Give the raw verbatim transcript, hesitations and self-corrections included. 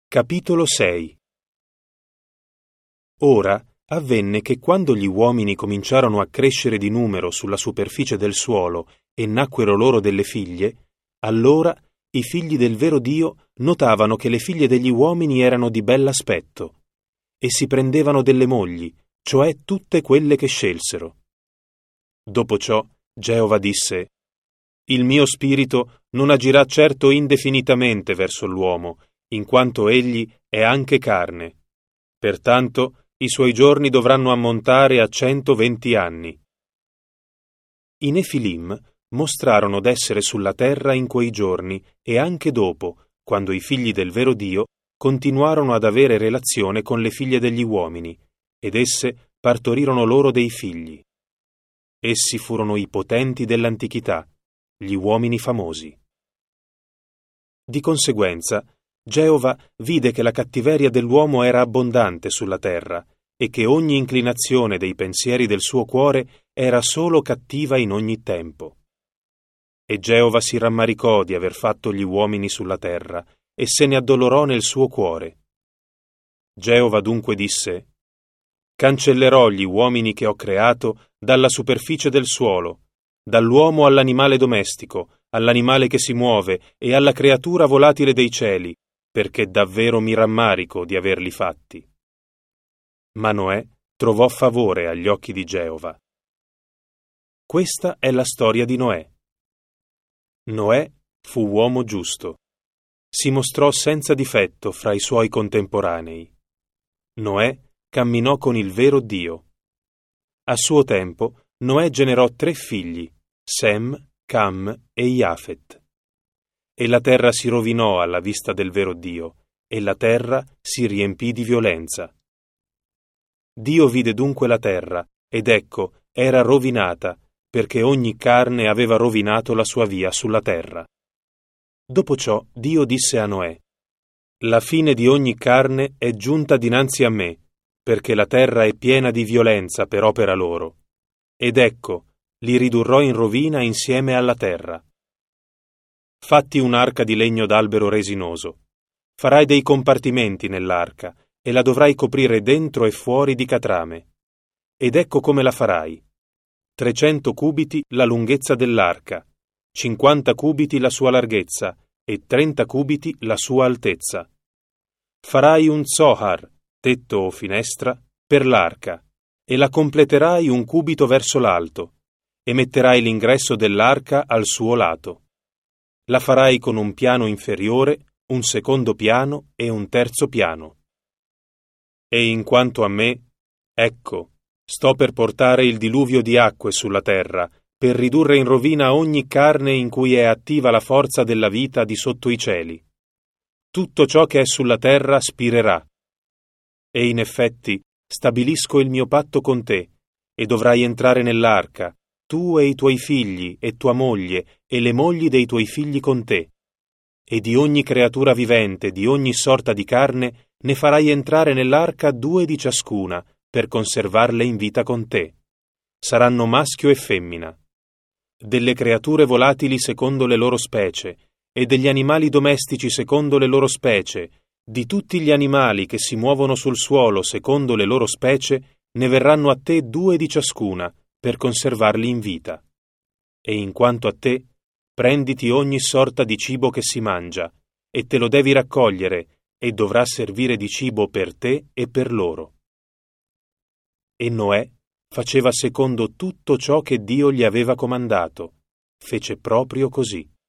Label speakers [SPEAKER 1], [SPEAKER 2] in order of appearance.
[SPEAKER 1] Capitolo sei. Ora avvenne che quando gli uomini cominciarono a crescere di numero sulla superficie del suolo e nacquero loro delle figlie, allora i figli del vero Dio notavano che le figlie degli uomini erano di bell'aspetto, e si prendevano delle mogli, cioè tutte quelle che scelsero. Dopo ciò Geova disse: Il mio spirito non agirà certo indefinitamente verso l'uomo, in quanto egli è anche carne. Pertanto i suoi giorni dovranno ammontare a centoventi anni. I Nefilim mostrarono d'essere sulla terra in quei giorni e anche dopo, quando i figli del vero Dio continuarono ad avere relazione con le figlie degli uomini, ed esse partorirono loro dei figli. Essi furono i potenti dell'antichità, gli uomini famosi. Di conseguenza, Geova vide che la cattiveria dell'uomo era abbondante sulla terra e che ogni inclinazione dei pensieri del suo cuore era solo cattiva in ogni tempo. E Geova si rammaricò di aver fatto gli uomini sulla terra e se ne addolorò nel suo cuore. Geova dunque disse: Cancellerò gli uomini che ho creato dalla superficie del suolo, dall'uomo all'animale domestico, all'animale che si muove e alla creatura volatile dei cieli, perché davvero mi rammarico di averli fatti. Ma Noè trovò favore agli occhi di Geova. Questa è la storia di Noè. Noè fu uomo giusto. Si mostrò senza difetto fra i suoi contemporanei. Noè camminò con il vero Dio. A suo tempo Noè generò tre figli, Sem, Cam e Iafet. E la terra si rovinò alla vista del vero Dio, e la terra si riempì di violenza. Dio vide dunque la terra, ed ecco, era rovinata, perché ogni carne aveva rovinato la sua via sulla terra. Dopo ciò Dio disse a Noè: La fine di ogni carne è giunta dinanzi a me, perché la terra è piena di violenza per opera loro. Ed ecco, li ridurrò in rovina insieme alla terra. Fatti un'arca di legno d'albero resinoso. Farai dei compartimenti nell'arca e la dovrai coprire dentro e fuori di catrame. Ed ecco come la farai. trecento cubiti la lunghezza dell'arca, cinquanta cubiti la sua larghezza e trenta cubiti la sua altezza. Farai un zohar, tetto o finestra, per l'arca, e la completerai un cubito verso l'alto, e metterai l'ingresso dell'arca al suo lato. La farai con un piano inferiore, un secondo piano e un terzo piano. E in quanto a me, ecco, sto per portare il diluvio di acque sulla terra, per ridurre in rovina ogni carne in cui è attiva la forza della vita di sotto i cieli. Tutto ciò che è sulla terra spirerà. E in effetti stabilisco il mio patto con te, e dovrai entrare nell'arca, tu e i tuoi figli e tua moglie e le mogli dei tuoi figli con te. E di ogni creatura vivente, di ogni sorta di carne, ne farai entrare nell'arca due di ciascuna, per conservarle in vita con te. Saranno maschio e femmina. Delle creature volatili secondo le loro specie, e degli animali domestici secondo le loro specie, di tutti gli animali che si muovono sul suolo secondo le loro specie, ne verranno a te due di ciascuna, per conservarli in vita. E in quanto a te, prenditi ogni sorta di cibo che si mangia, e te lo devi raccogliere, e dovrà servire di cibo per te e per loro. E Noè faceva secondo tutto ciò che Dio gli aveva comandato. Fece proprio così.